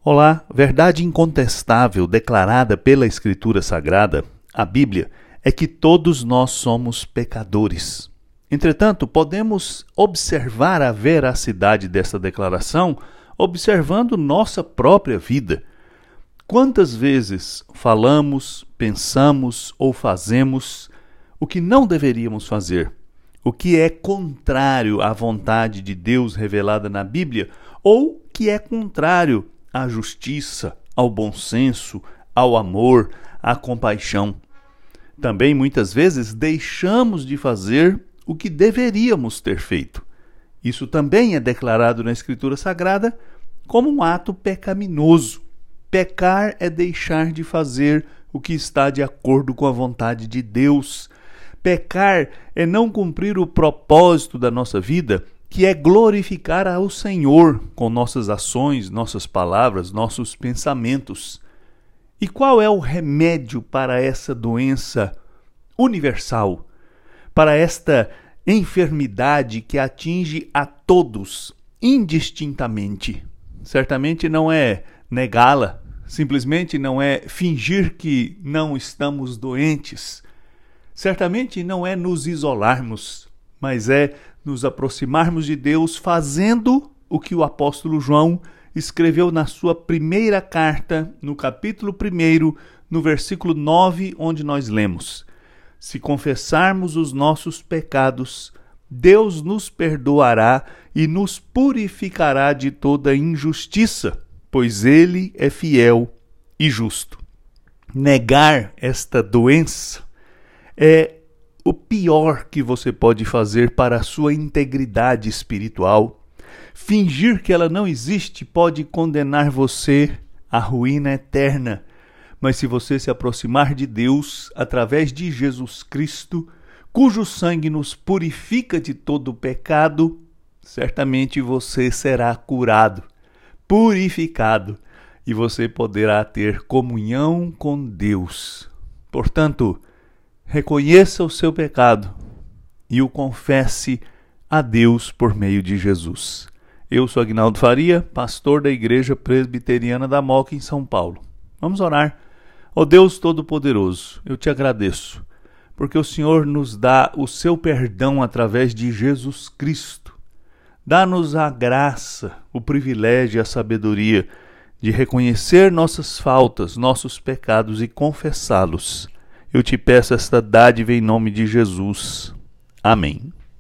Olá, verdade incontestável declarada pela Escritura Sagrada, a Bíblia, é que todos nós somos pecadores. Entretanto, podemos observar a veracidade dessa declaração observando nossa própria vida. Quantas vezes falamos, pensamos ou fazemos o que não deveríamos fazer, o que é contrário à vontade de Deus revelada na Bíblia ou que é contrário à justiça, ao bom senso, ao amor, à compaixão. Também muitas vezes deixamos de fazer o que deveríamos ter feito. Isso também é declarado na Escritura Sagrada como um ato pecaminoso. Pecar é deixar de fazer o que está de acordo com a vontade de Deus. Pecar é não cumprir o propósito da nossa vida, que é glorificar ao Senhor com nossas ações, nossas palavras, nossos pensamentos. E qual é o remédio para essa doença universal, para esta enfermidade que atinge a todos, indistintamente? Certamente não é negá-la, simplesmente não é fingir que não estamos doentes. Certamente não é nos isolarmos, mas é nos aproximarmos de Deus fazendo o que o apóstolo João escreveu na sua primeira carta, no capítulo 1, no versículo 9, onde nós lemos: se confessarmos os nossos pecados, Deus nos perdoará e nos purificará de toda injustiça, pois Ele é fiel e justo. Negar esta doença é o pior que você pode fazer para a sua integridade espiritual. Fingir que ela não existe pode condenar você à ruína eterna. Mas se você se aproximar de Deus através de Jesus Cristo, cujo sangue nos purifica de todo o pecado, certamente você será curado, purificado, e você poderá ter comunhão com Deus. Portanto, reconheça o seu pecado e o confesse a Deus por meio de Jesus. Eu sou Aguinaldo Faria, pastor da Igreja Presbiteriana da Moca, em São Paulo. Vamos orar. Ó Deus Todo-Poderoso, eu te agradeço, porque o Senhor nos dá o seu perdão através de Jesus Cristo. Dá-nos a graça, o privilégio e a sabedoria de reconhecer nossas faltas, nossos pecados e confessá-los. Eu te peço esta dádiva em nome de Jesus. Amém.